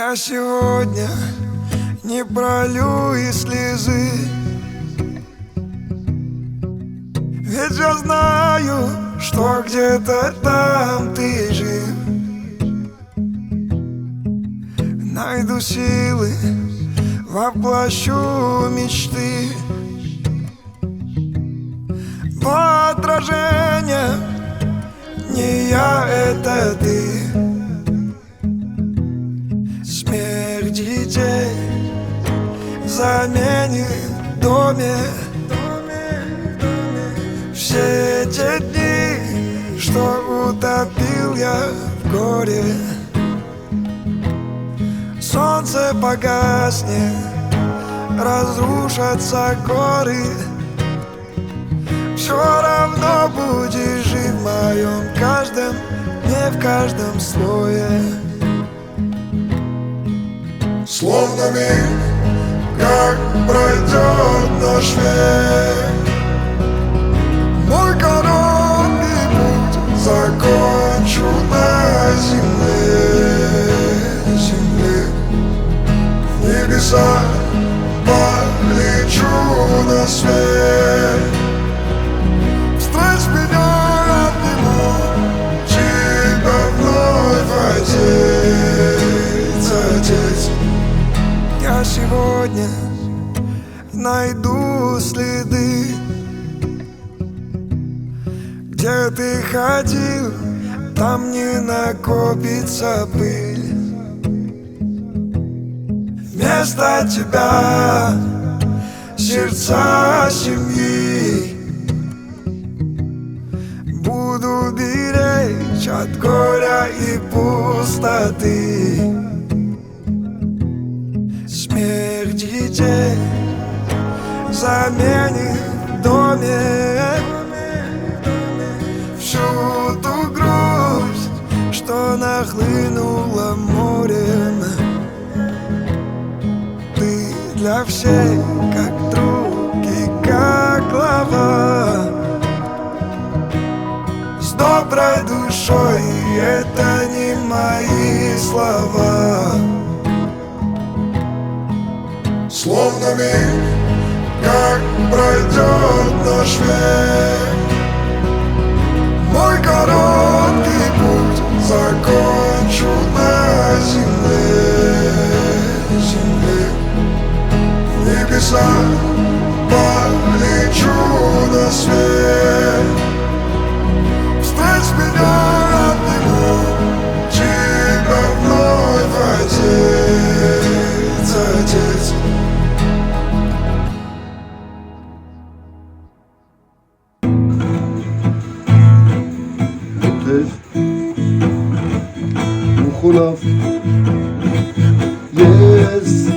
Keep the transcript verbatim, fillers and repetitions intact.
Я сегодня не пролью и слезы, ведь я знаю, что где-то там ты жив. Найду силы, воплощу мечты, но отражение не я, это ты. Смех детей заменит в доме все те дни, что утопил я в горе. Солнце погаснет, разрушатся горы, все равно будешь жить в моем каждом, не в каждом слое. Словно миг, как пройдет наш век, мой короткий путь закончу на земле, земле. В небеса полечу на свет, встреч меня обниму, тебя вновь одеть, одеть. Я сегодня найду следы, где ты ходил, там не накопится пыль. Вместо тебя сердца семьи буду беречь от горя и пустоты. Смех детей заменит в доме всю ту грусть, что нахлынула морем. Ты для всех как друг и как глава, с доброй душой, и это не мои слова. Словно миг, как пройдет наш век, мой короткий путь закончу на земле, земле. В небеса полечу на свет, встреч меня обниму, тебя вновь одеть, одеть. Yes.